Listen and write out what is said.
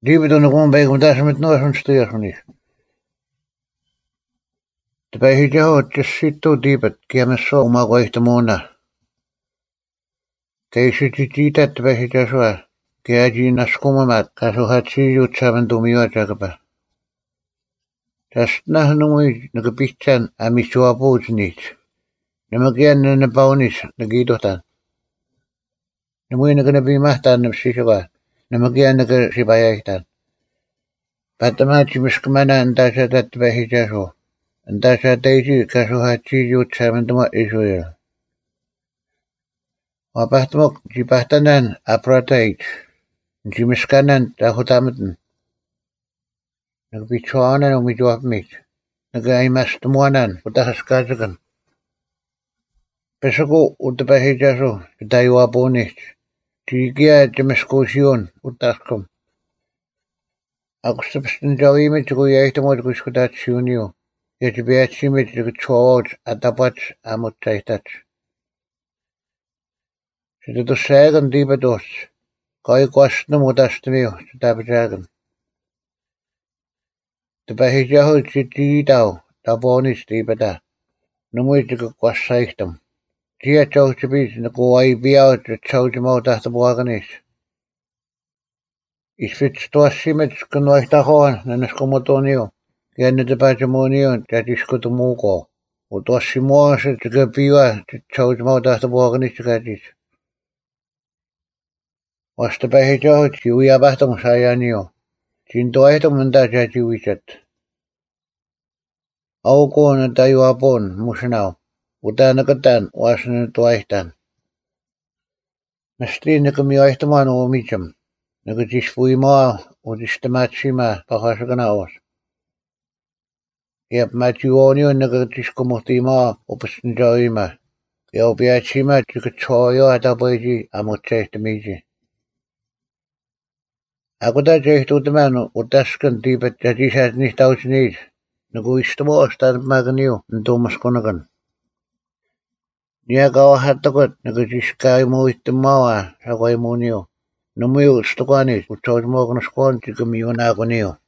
Die we doen gewoon bij omdat met nooit van stuur van is. De bij het jou het zit toe diep het kiem zo maar ooit de mona. Deze die dat bij het jou zo. Kijk je naar schomen met kaso had je je samen doen je wat dat is nog nooit een gebied zijn en mij zo aboot niet. Dan moet je een bouw niet, dan ga je toch dan. Dan moet je een bij macht aan de psycho. Dan moet je een bij je dan. Maar dan maak je misschien maar aan dat bij het jou zo. En dat is deze kaso had je je samen doen maar Israël. Maar wacht maar, je wacht dan apartheid. Je miskanan daar goed aan met. Dan bij chaanen om je job met. Dan ga je maar te moanen, wat dat is kazen. Pesago ut bij het jou zo, dat je abo niet. Tiga de mescosion utascom. Agus substan jawi met go yaita mod go skudat junio. Yet be at simit the chord at the batch amot taitat. Sit the sagan dibados. Kai kwasna modastmio, dabajagan. The bahijaho chiti dao, da bonis dibada. No more to go kwasaitum. Tia chow to be in the go I be out the chow jamo that the boganis. Is fit stoasimit genoita hoan, and a scomotonio. Gerne de patrimonio, dat is goed mogo. O dosimos te gebiwa, te chow jamo that the boganis gadis. Was de bij het jou, je abachtung sayanio. Tin doitum en dat je juichet. Auko en dat je abon, musnau. Utanakatan, was een doichtan. Misschien ik me oichtaman o michum. Nag is fui ma, o is de matchima, pachasaganaos. Je hebt matchionio, nag is komotima, op een joima. Je op je chima, je kunt choyo at aboiji, amotje te miji. Ako da je doet de man, o daskan diepe, dat is het niet uit niet. Nag is de moos, dat magnio, en domas konagan. Niagawa had the good, nag is kai moit de mawa, hawai monio. No me gusta cuanis, muchos mogonos cuantos que me iban a agonio.